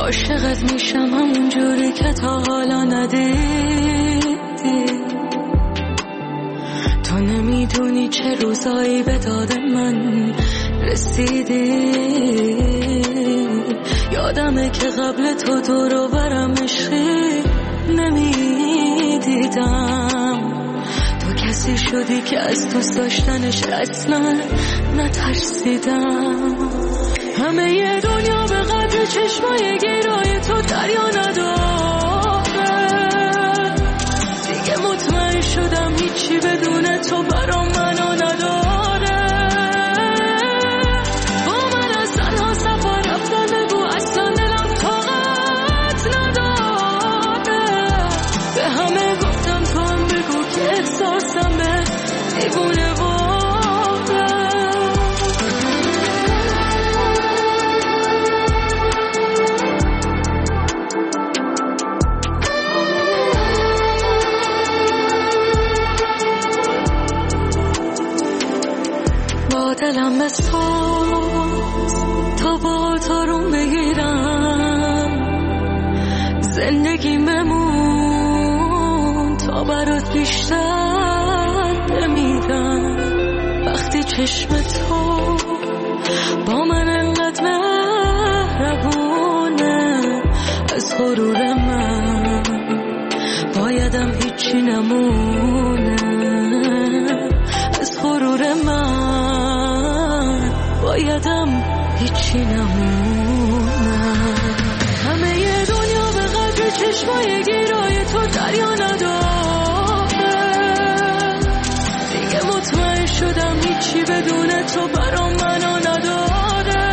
عاشقت میشم همون جوری که تا حالا ندیدی. تو نمیدونی چه روزایی به داد من رسیدی. یادمه که قبل تو دور و برم عشقی نمیدیدم. تو کسی شدی که از دوست داشتنش اصلا نترسیدم. همه ی دنیا به قدر چشمای گیرای تو دریا نداره. دیگه مطمئن شدم هیچی بدون تو برام منو نداره. با من از تنها سفر رفتن بگو اصلا دلم طاقت نداره. به همه گفتم تو هم بگو که احساسم به دیوونه دلم بساز تا با تارون بگیرم. زندگی ممون تا برات بیشتر بمیرم. وقتی چشم تو با من انقدر مهربونه، از غرور من بایدم هیچی نمونه. از غرور من بایدم هیچی نمونه. همه ی دنیا به قدر چشمای گیرای تو دریا نداره. دیگه مطمئن شدم هیچی بدون تو برام منو نداره.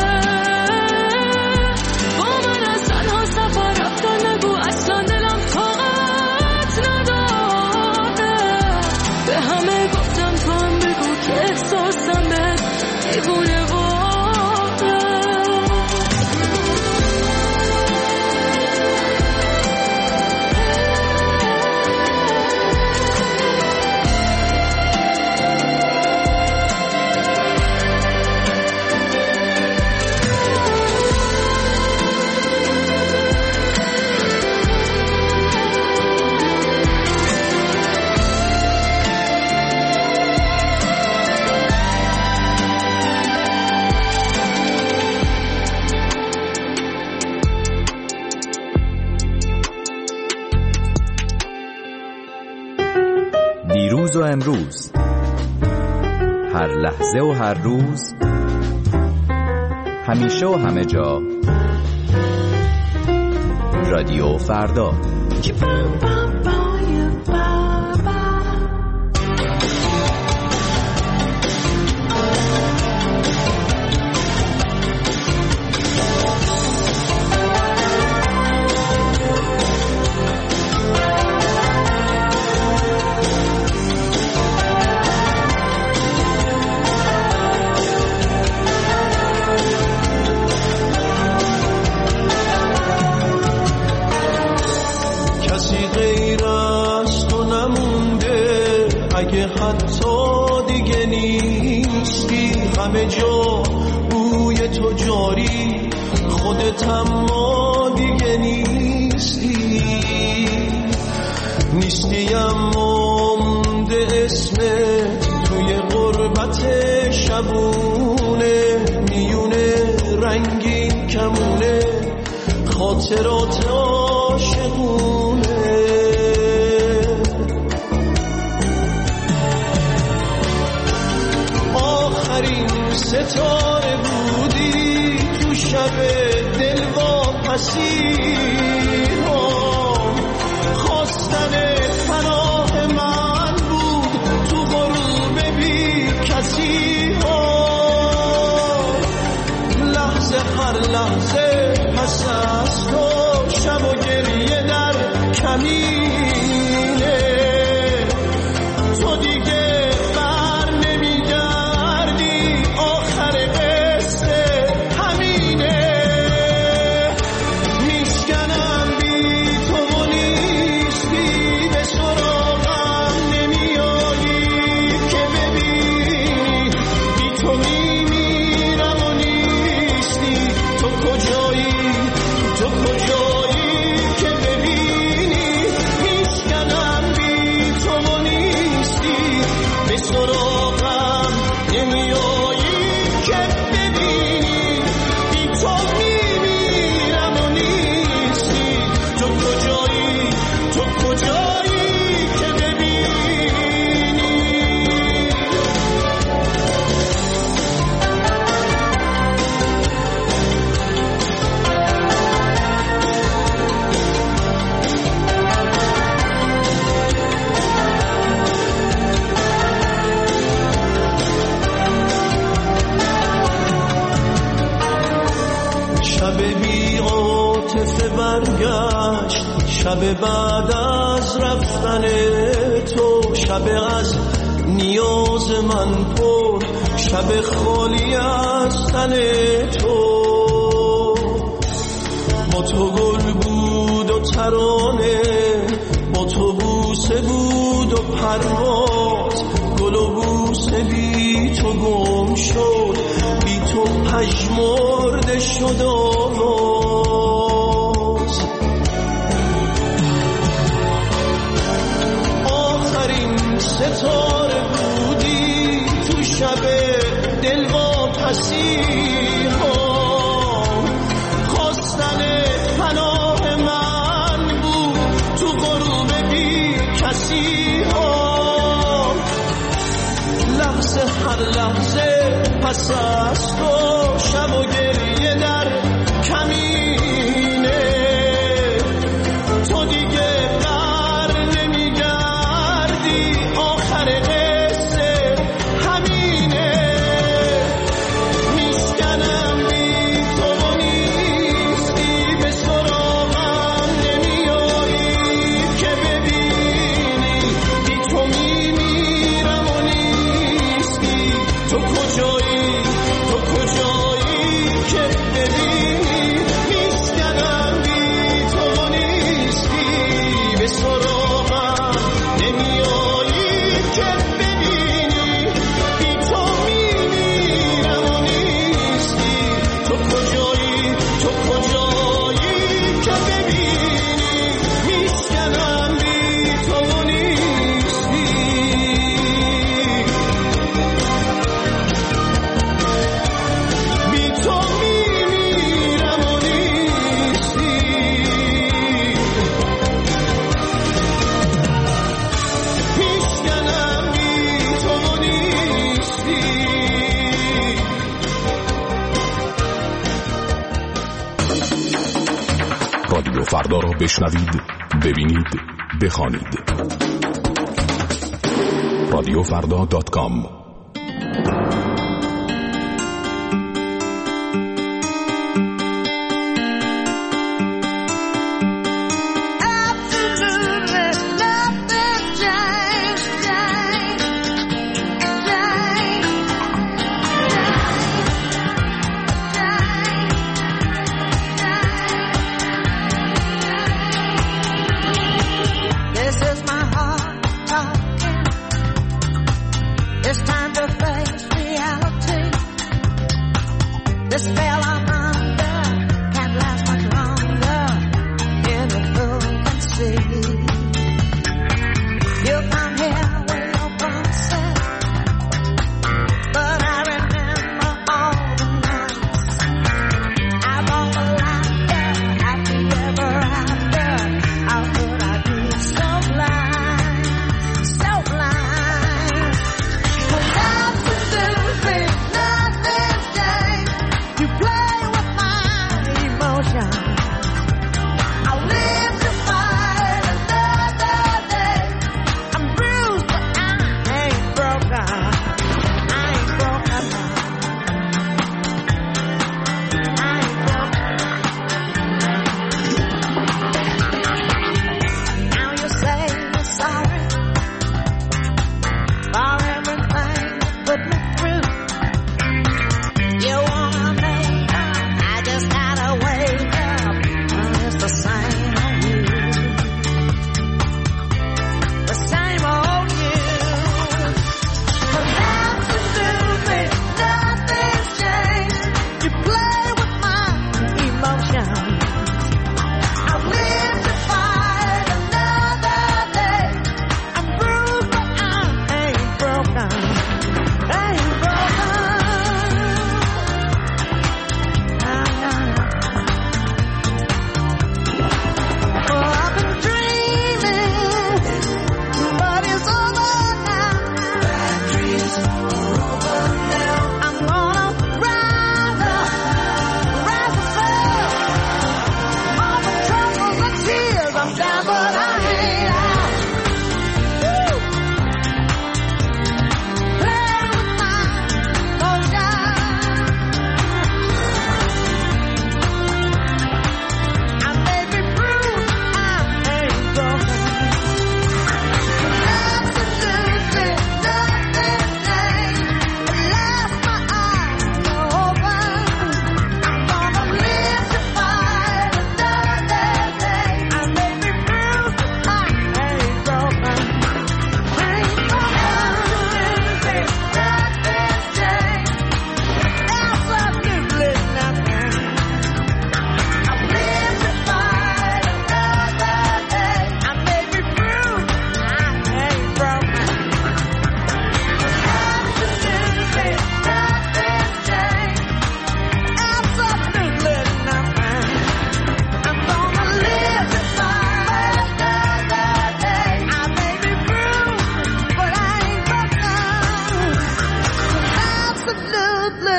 با من از تنها سفر رفتن نگو اصلا دلم طاقت نداره. به همه گفتم تو هم بگو که احساسم به دیوونه دیروز و امروز، هر لحظه و هر روز، همیشه و همه جا، رادیو فردا. اگه حتی دیگه نیستی، همه جا بوی تو جاری، خودت اما دیگه نیستی. نیستی اما مونده اسمت توی غربت شبونه، میونه رنگین کمونه خاطرات عاشقونه. ستاره بودی تو شب دلواپسی ها، خواستن پناه من بود تو غروب بی کسی ها. لحظه هر لحظه پس از تو شب و گریه در کمینه. تو دیگه کجا برگشت، شب بعد از رفتن تو، شب از نیاز من پر، شب خالی از تن تو. با تو گل بود و ترانه، با تو بوسه بود و پرواز، گل و بوسه بی تو گم شد، بی تو پژمرده شد آواز. آخرین ستاره بودی تو شب دلواپسی ها، خواستن پناه من بود تو غروب بی کسی ها. لحظه هر لحظه پس از تو، شب و گریه در کمینه، تو دیگه بر نمیگردی، آخر قصه همینه. میشکنم بی تو و نیستی، به سراغم نمیایی که ببینی، بی تو میمیرم و نیستی. تو کجایی، تو کجایی که ببینی، میشکنم بی تو و نیستی، به سراغم نمیایی که ببینی، بی تو میمیرم و نیستی. تو کجایی، تو کجایی که ببینی، میشکنم بی تو و نیستی. بی تو میمیرم و نیستی. میشکنم بی تو و نیستی. رادیو فردا را بشنوید، ببینید، بخوانید. رادیوفردا.com. This is my heart talking. It's time to face reality. This spell I'm under can't last much longer. Any fool can see. You come here with your promises, but I remember all the nights I bought a laughter, happy ever after. How could I be so blind, so blind? 'Cause absolutely nothing's changed. You play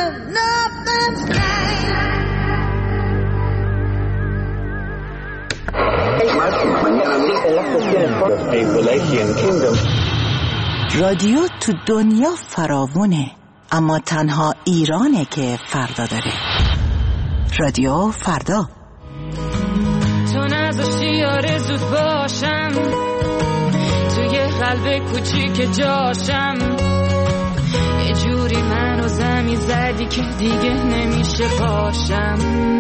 nothing's changed. رادیو تو دنیا فراوونه، اما تنها ایرانه که فردا داره. رادیو فردا. تو نذاشتی آرزوت باشم، توی قلب کوچیک جاشم، یه جوری منو زمین زدی که دیگه نمیشه پاشم.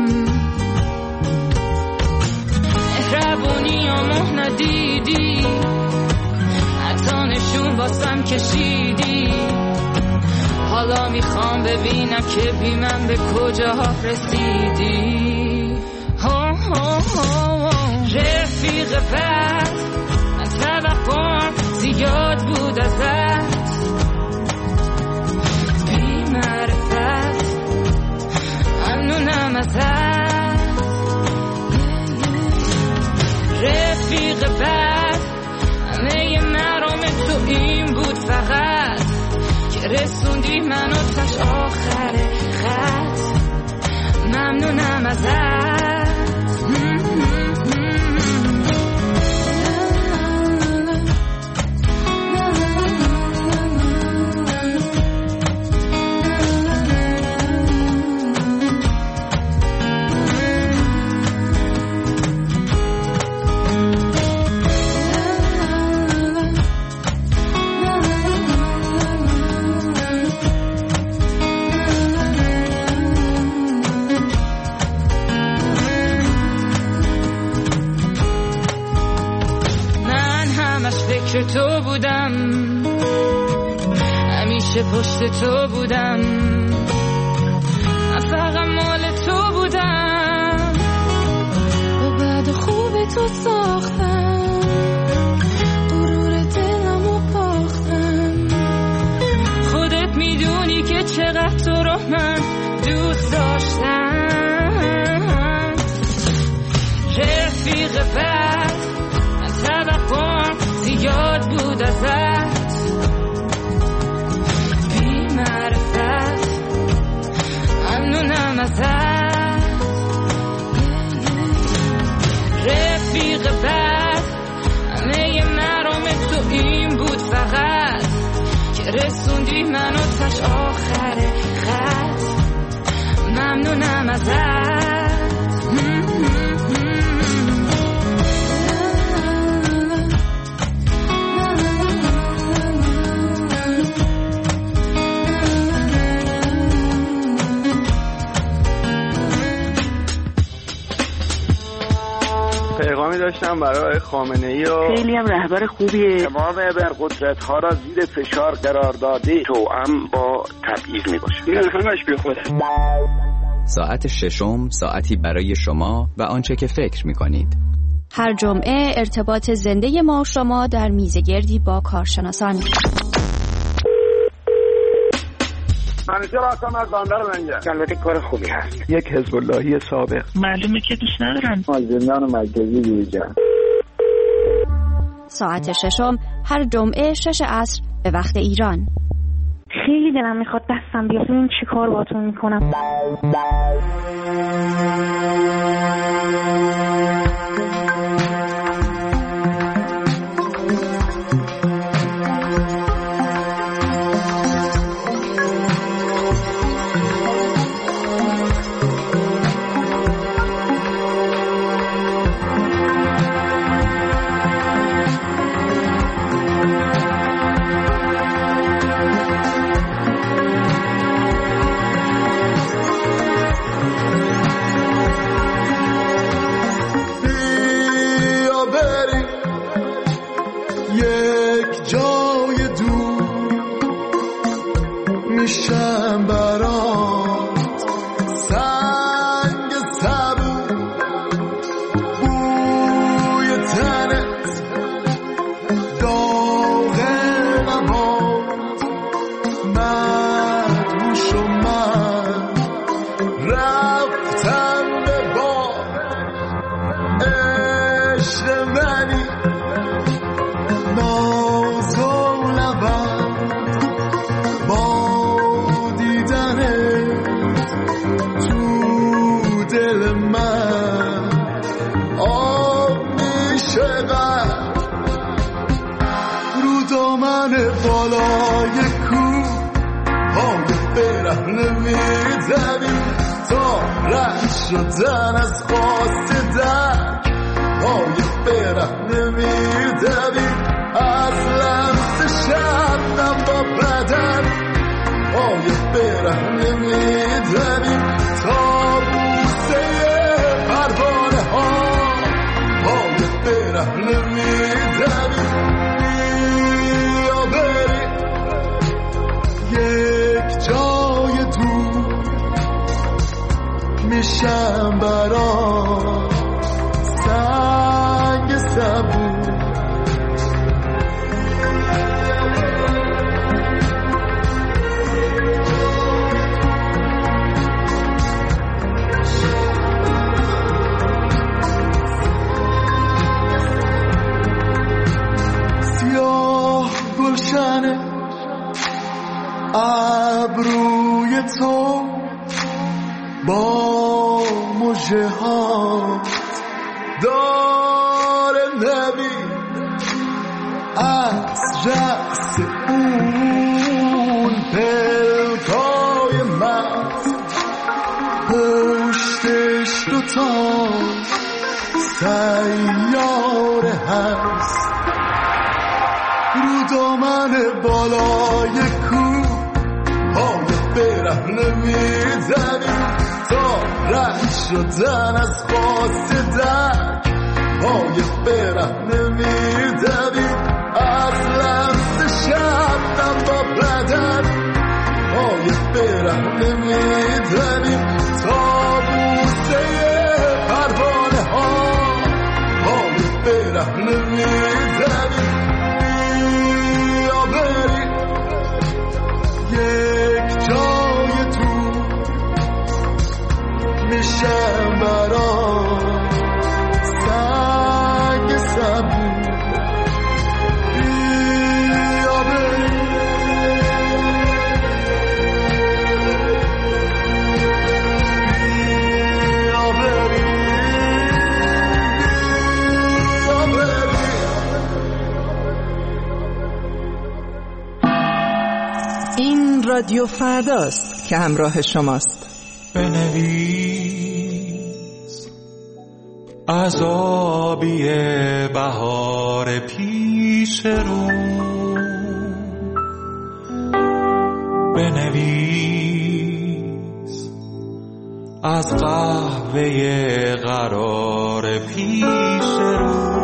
مهربونی آمو ندیدی، حتی نشون باسم کشیدی. حالا میخوام ببینم که بی من به کجاها رسیدی. رفیق بد، من توقعم زیاد بود ازت، بی معرفت ممنونم ازت. رفیق بد، همه مرام تو این بود فقط که رسوندی منو تاش آخر خط. ممنونم ازت. تو بودم، همیشه پشت تو بودم، من فقط مال تو بودم، با بعد خوب تو ساختم، غرور دلمو باختم. خودت میدونی که چقدر تو رو من دوست داشتم. رفیق بد، من توقعم زیاد بود ازت، بی معرفت ممنونم ازت. رفیق بد، همه مرام تو این بود فقط که رسوندی منو تاش آخر خط. ممنونم ازت. پیغامی داشتم برای خامنه‌ای و خیلی هم رهبر خوبیه. تمام ابرقدرت‌ها را زیر فشار قرار داده، توأم با تبعیض میباشه. این همش بی خوده. ساعت ششم، ساعتی برای شما و آنچه که فکر می‌کنید. هر جمعه ارتباط زنده ما و شما در میزگردی با کارشناسان. منیجر هستم از بندر منجر. البته کار خوبی هست. یک حزب اللهی سابق. معلومه که دوست ندارن. زندان مرکزی بیرجان. ساعت ششم هر جمعه 6 عصر به وقت ایران. خیلی دلم میخواد دستم بیاد این چی کار باتون میکنم. نمی‌دویم تا رد شدن از قاصد درک پای برهنه می‌دویم از لمس شبنم با بدن پای برهنه می‌دویم تا بوسه پروانه ها پای برهنه می‌دویم بیا بریم یک جای دور میشم برات سنگ صبور سیاه گلشن ابروی تو با مژه ها داره نبید از رأس اون پلکای مست پشتش دوتا سیاره هست رو دامن بالای کوه پای برهنه می‌دویم تا رد شدن از قاصد درک پای برهنه می‌دویم از لمس شبنم با بدن پای برهنه می‌دویم تا بوسه پروانه ها پای برهنه می‌دویم بیا بریم یک جای دور میشم برات سنگ صبور بیا بریم بیا بریم بیا بریم. این رادیو فرداست که همراه شماست. بنویس عذابی بهار پیش رو بنویس از قهوه قرار پیش رو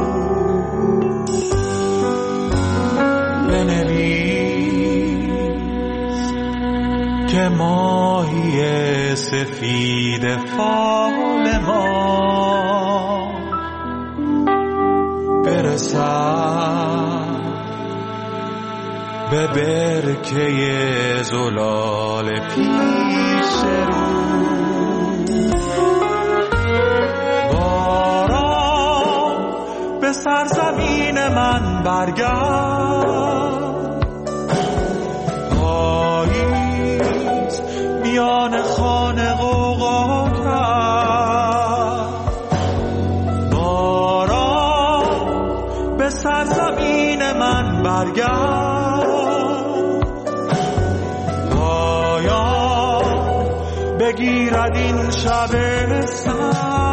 بنویس که ماهی سفید فال ما برسد به برکه زلال پیش رو باران به سرزمین من برگرد پاییز میان خانه غوغا کرد باران به سرزمین من برگرد پایان بگیرد این شب سر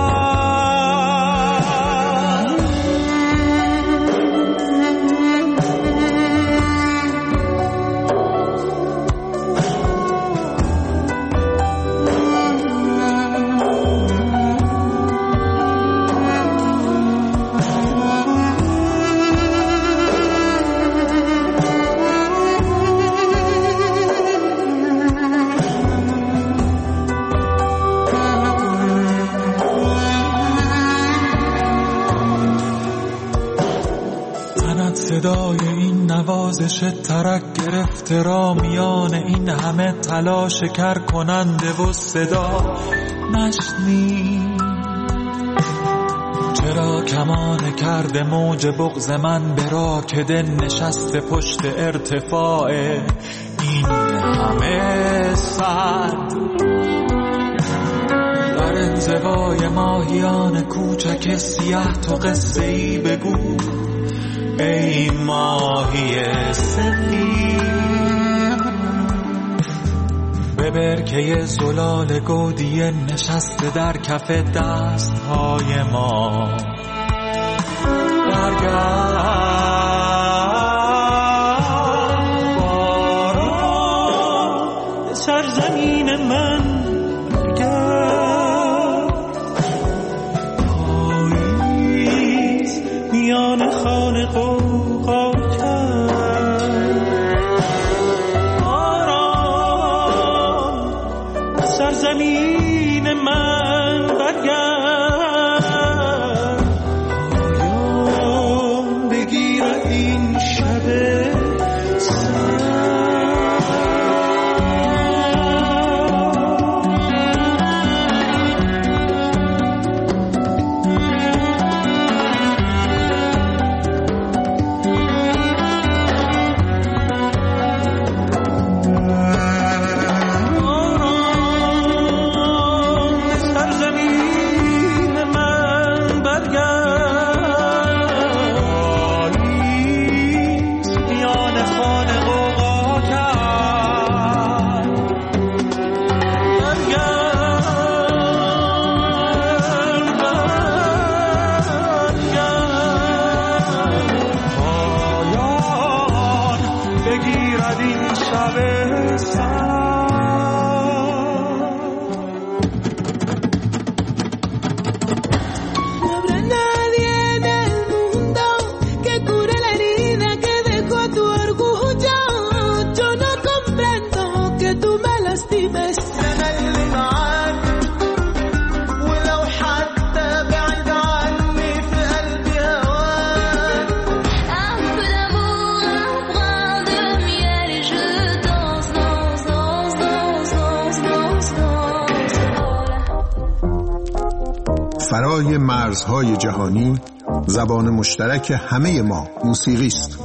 صدای این نوازش ترک گرفته را میان این همه تلاش کر کننده و صدا نشنید چرا کمان کرده موج بغض من به راکده نشسته پشت ارتفاع این همه سد در انزوای ماهیان کوچک سیاه تو قصه ای بگو ای ماهی سفید به برکه زلال گودیه نشسته در کف دستهای ما. برگرد باران به سرزمین من، برگرد پاییز میان خانه قوقا کرد. باران به سرزمین من برگرد، پایان بگیر این شب فرای مرزهای جهانی، زبان مشترک همه ما موسیقی است.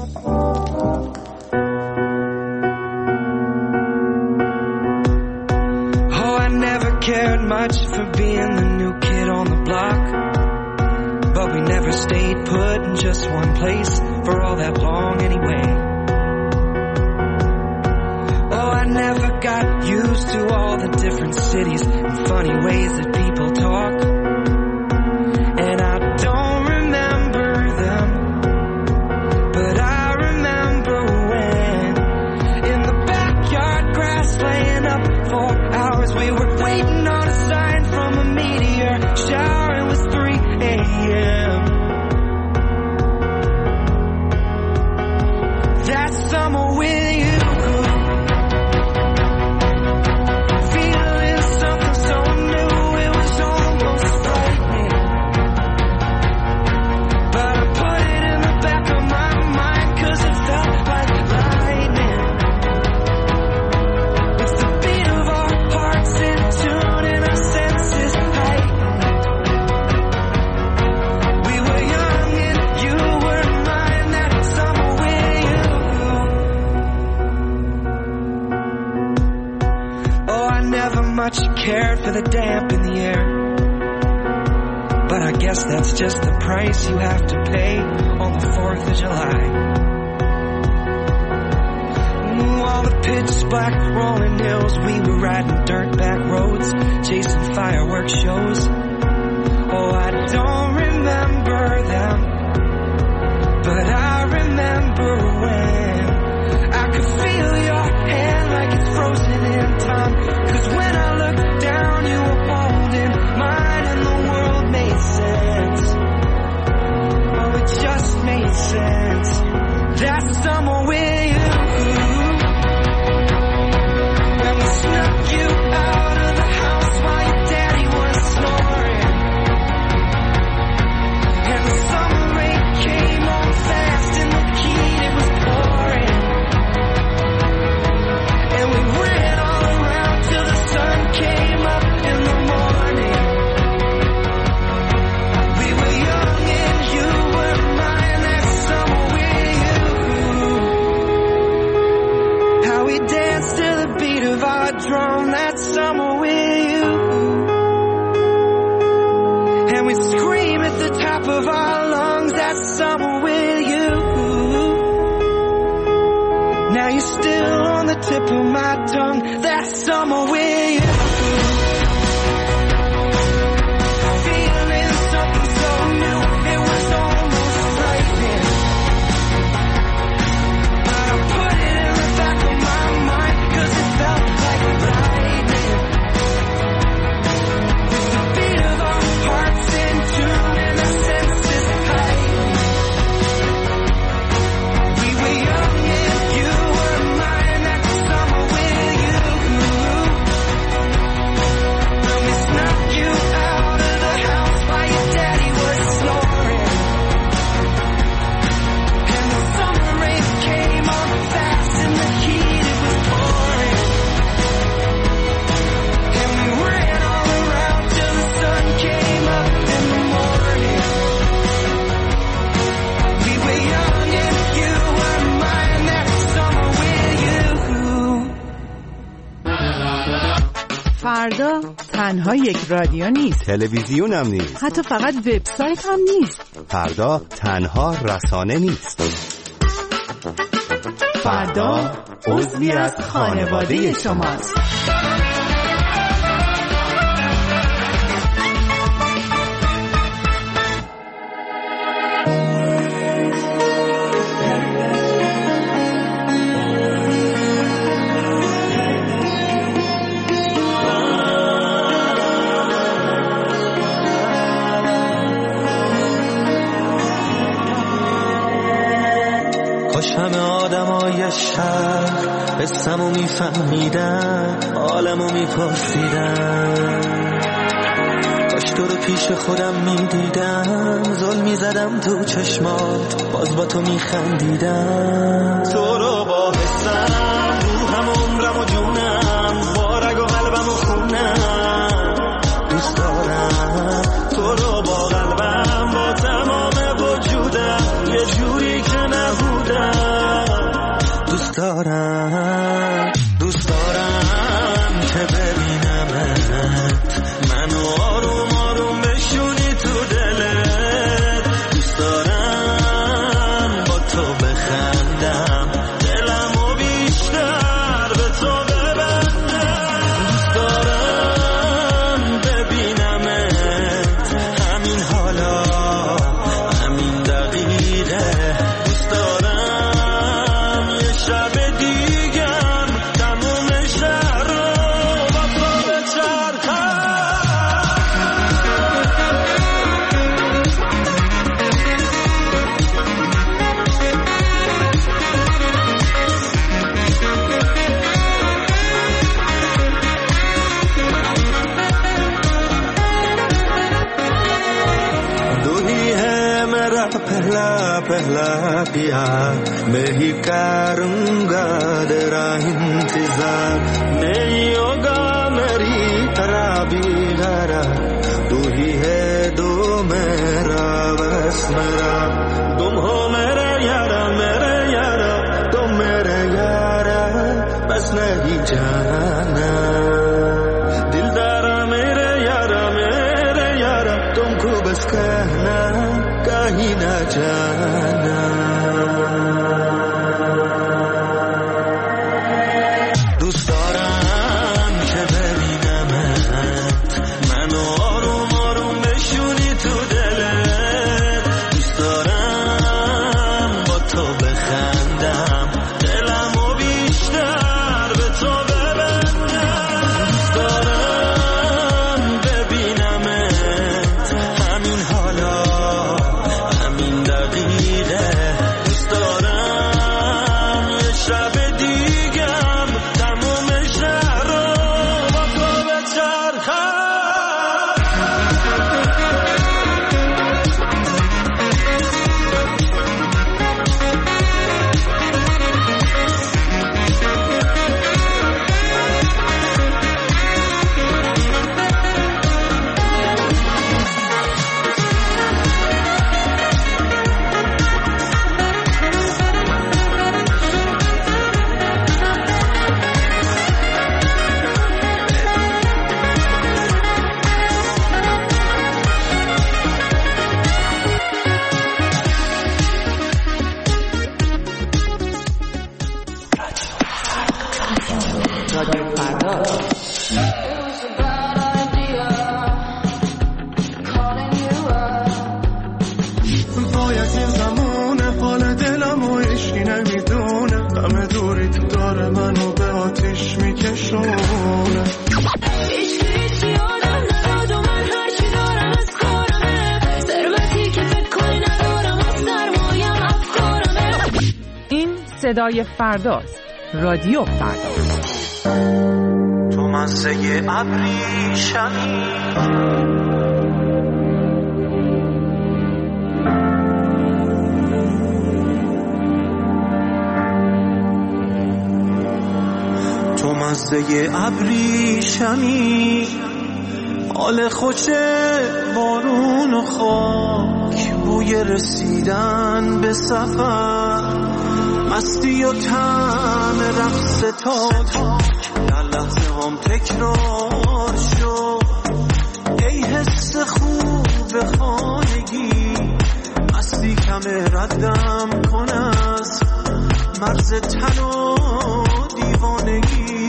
Oh, I never cared much for being the new kid on the block, but we never stayed put in just one place for all that long anyway. Oh, I never got used to all the different cities and funny ways that people talk. And I don't remember them, but I remember when in the backyard grass laying up for hours we were waiting on a sign from a meteor shower. It was 3 a.m. That summer with you, feeling something so new, it was almost frightening. But I put it in the back of my mind 'cause it felt like lightning. It's the beat of our hearts in tune and our senses heightened. We were young and you were mine that summer with you. Oh, I never much cared for the damp in the air, but I guess that's just the price you have to pay on the 4th of July. All the pitch black rolling hills, we were riding dirt back roads, chasing fireworks shows. Oh, I don't remember them, but I remember when I could feel your hand like it's frozen in time. 'Cause when I looked down, you were holding mine and the world made sense. Oh, it just made sense. That summer with you, when we snuck you out of the house while your daddy was snoring, and the summer rain came on fast and the heat it was pouring, and we ran all around till the sun came up in the morning. We were young and you were mine that summer with you. How we danced to the beat of our drum that summer with you, and we scream at the top of our lungs that summer with you. Now you're still on the tip of my tongue. That summer with you, feeling something so new. It was almost frightening, but I put it in the back of my mind 'cause it felt like lightning. With the beat of our hearts in tune and the senses heightened. We were young and you were mine that summer with you. When we snuck you out of the house while your daddy was snoring, and the summer rain came on fast and the heat it was pouring, and we ran all around till the sun came up in the morning. We were young and you were mine that summer with you. فردا تنها یک رادیو نیست، تلویزیون هم نیست، حتی فقط وبسایت هم نیست. فردا تنها رسانه نیست. فردا عضوی از خانواده شماست. کاش همه آدمای شهر حسمو میفهمیدن، عالمو میپرسیدن، کاش تو رو پیش خودم میدیدم، ظلم میزدم تو چشمات، باز با تو میخندیدم. تو رو با حسم روحم عمرم و جونم، با رگ و قلبم و خونم دوست دارم. تو رو با قلبم با تمام وجودم، یه جوری که نبودم دوست دارم. دوست دارم که ببینمت، منو آروم آروم بشونی تو دلت. دوست دارم با تو بخندم، دلمو بیشتر به تو ببندم. دوست دارم ببینمت همین حالا، همین دقیقه. دوست دارم یه شب دیگم تموم شهر رو با تو بچرخم. तू ही है मेरा पहला पहला प्यार, मैं ही करूँगा तेरा इंतजार, नहीं होगा मेरी तरह बेघरा। तू ही है दो मेरा बस मेरा, तुम हो मेरे यारा तुम मेरे यारा, बस नहीं जाना दिलदारा मेरे यारा तुमको बस कहना, कहीं ना जाना। دوست دارم که ببینمت، منو آروم آروم بشونی تو دلت. دوست دارم با تو بخندم، دلمو بیشتر به تو ببندم. دوست دارم ببینمت همین حالا، همین دقیقه. صدای فرداست. رادیو فردا. تو مزه ابریشمی تو مزه ابریشمی حال خوشه بارون و خاک بوی رسیدن به سفر مستی و طعم رقص تاک در لحظه هم تکرار شد ای حس خوب خانگی مستی کم ردم کن از مرز تن و دیوانگی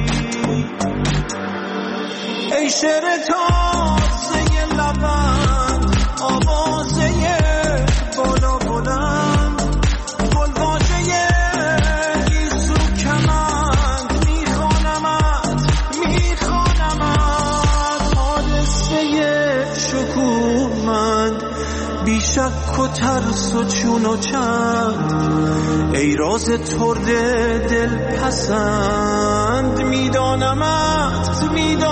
ای شعر تازه لبند آوازه بالا بلند گلواژه گیسو کمند میخوانمت حادثه شکوهمند بی شک و ترس و چون و چند ای راز ترد دل پسند میدانمت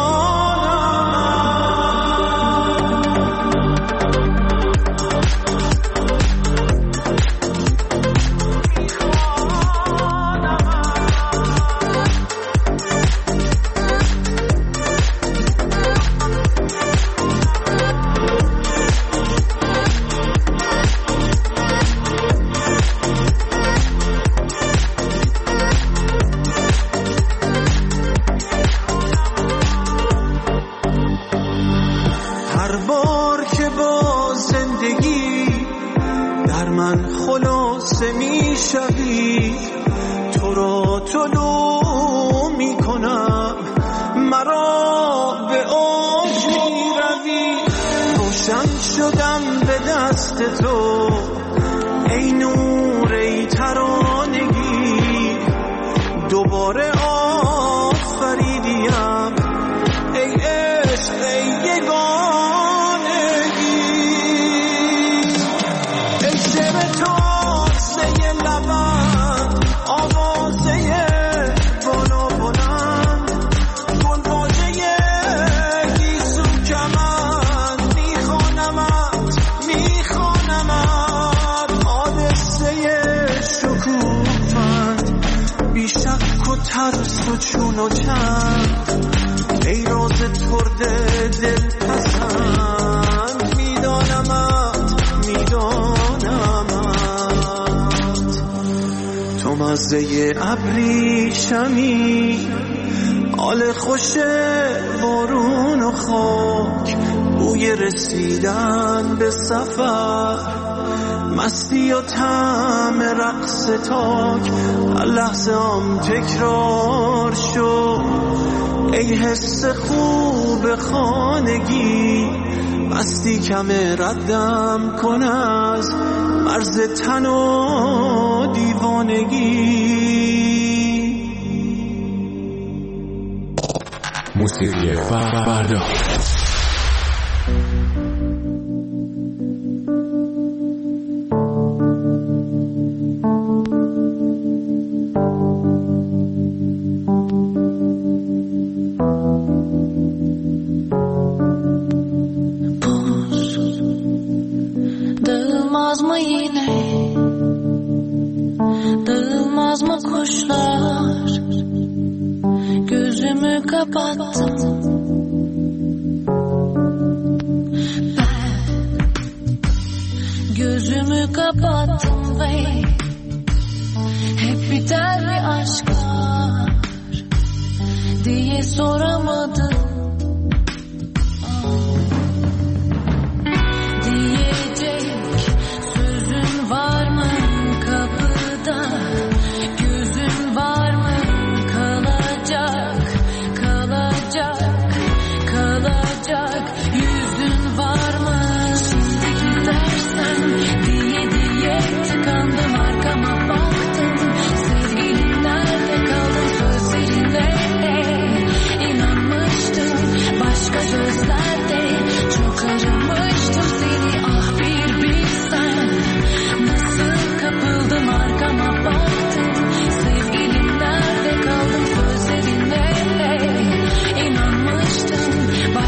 تو را طلوع می کنم مرا به اوج می روی روشن شدم به دست تو ای نور ای ترانگی دوباره آفریدیم ای عشق ای یگانگی ای شب تازه لبند آوازه بالا بلند گلواژه گیسو کمند میخوانمت حادثه شکوفند بی شک و ترس و چون و چند ای راز ترد دل پسند میدانمت تو مزه ابریشمی حال خوش بارون و خاک بوی رسیدن به سفر مستی و طعم رقص تاک هر لحظه هم تکرار شد ای حس خوب خانگی مستی کم ردم کن از مرز تن و دیوانگی موسیقی فردا Dağılmaz mı yine? Dağılmaz mı kuşlar? Gözümü kapattım. Ben gözümü kapattım ve hep biter mi aşklar diye soramadım.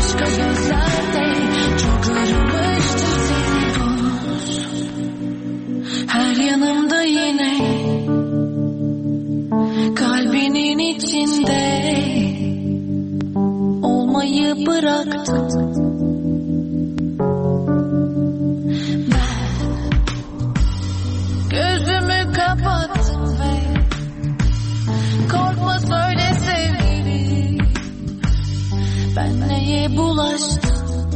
başka gözlerde çok aramıştım seni boş. Her yanımda yine kalbinin içinde olmayı bıraktım. Ben gözümü kapattım ve korkma söyle sevgilim, ben neye bulaştım?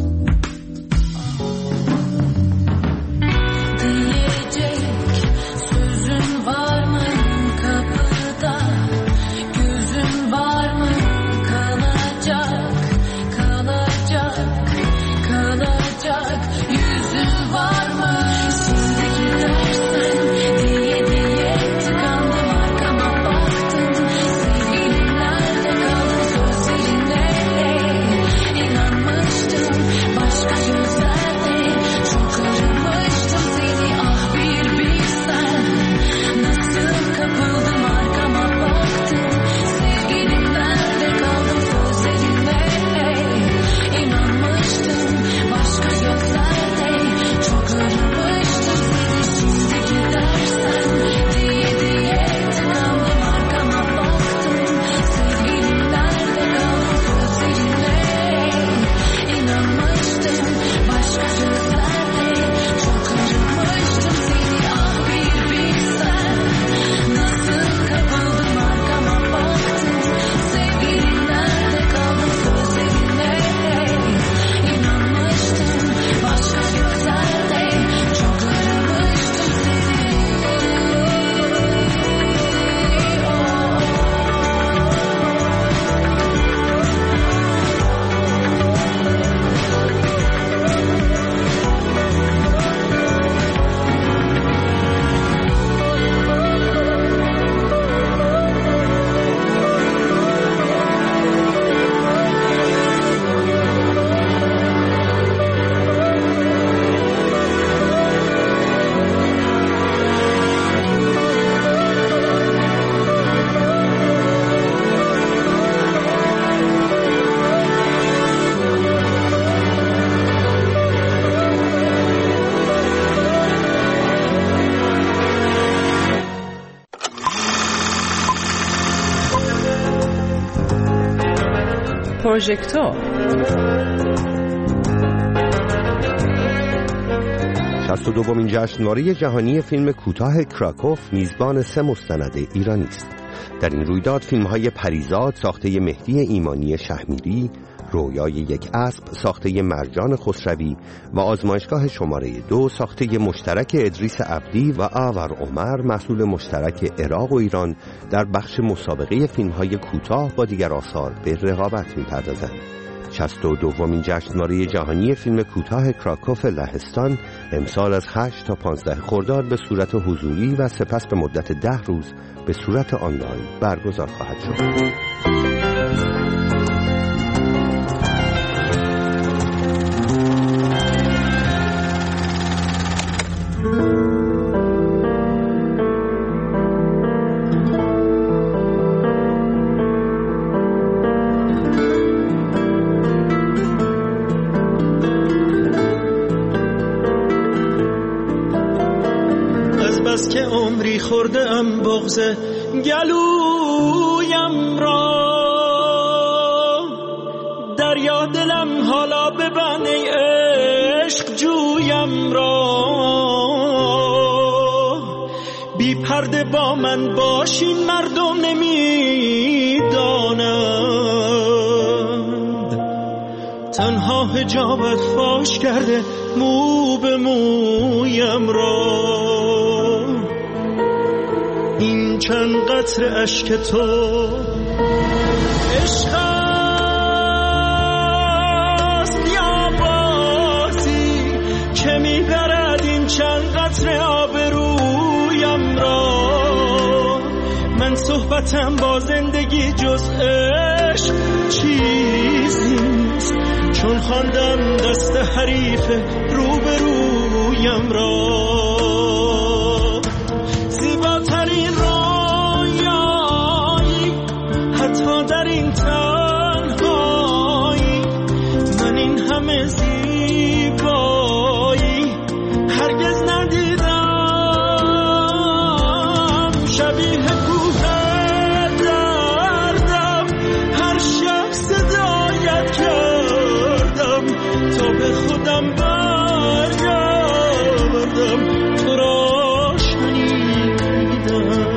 Diyecek sözün var mı kapıda? Gözün var mı? Kalacak, kalacak, kalacak. Yüzün var mı? Şimdi gidersen diye diye tıkandım, arkama baktım. Sevgilim nerede kaldı sözlerine? İnanmıştım başka gözlerde çok aramıştım seni. Ah bir bilsen nasıl kapıldım, arkama baktım. Sevgilim nerede kaldı sözlerine? İnanmıştım başka gözlerde çok aramıştım seni. Şimdi gidersen diye diye tıkandım, arkama baktım. Sevgilim nerede kaldı sözlerine? İnanmıştım başka gözlerde çok aramıştım seni. Ah bir bilsen nasıl kapıldım, arkama baktım. Sevgilim nerede kaldı sözlerine? İnanmıştım başka gözlerde çok aramıştım seni. پروژکتور 62مین جشنواره جهانی فیلم کوتاه کراکوف میزبان 3 مستند ایرانی است. در این رویداد فیلم‌های پریزاد ساخته مهدی ایمانی شهمیری، رویای یک اسب ساخته مرجان خسروی و آزمایشگاه شماره 2 ساخته مشترک ادریس عبدی و آور عمر محصول مشترک عراق و ایران در بخش مسابقه فیلم‌های کوتاه با دیگر آثار به رقابت می‌پردازند. 62مین جشنواره جهانی فیلم کوتاه کراکوف لهستان امسال از 8 تا 15 خرداد به صورت حضوری و سپس به مدت 10 روز به صورت آنلاین برگزار خواهد شد. از که عمری خورده ام بغض گلویم را، دریا دلم حالا ببند ای عشق جویم را. بی پرده با من باشین مردم نمیدانند، تنها حجابت فاش کرده مو به مویم را. این چند قطره اشک تو عشق است یا بازی که میبرد این چند قطره آبرویم را. من صحبتم با زندگی جز عشق چیزی نیست، چون خواندم دست حریف روبرویم را. زیباترین رویایی حتی در این تنهایی، من خودم برگردم تو را شنیدم.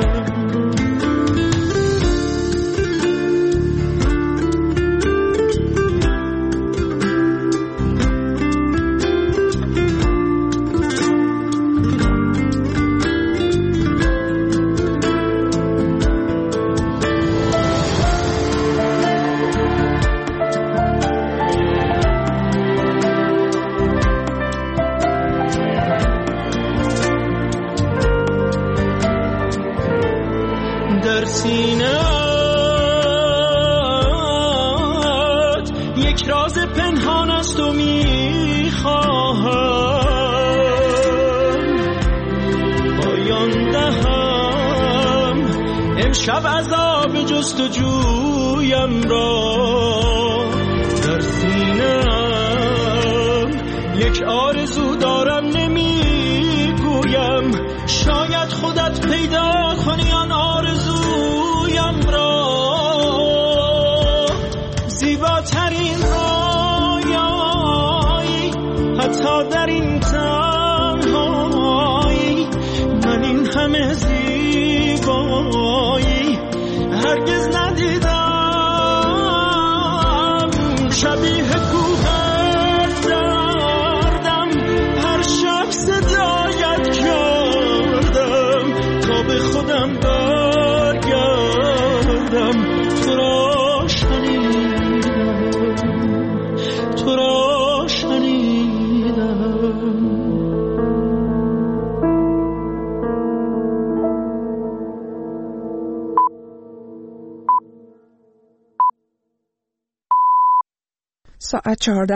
در سینه‌ات یک راز پنهان است و میخواهم پایان دهم امشب عذاب جستجویم را. در سینه‌ام یک آرزو دارم نمیگویم، شاید خودت پیدا کنی آن آرزویم را. زیباترین رویایی حتی در این تنهایی، من این همه زیبایی هرگز ندیدم. شبیه کوه دردم هر شب صدایت کردم تا به خودم برگردم. تو را شنیدم، تو را شنیدم. ساعت 14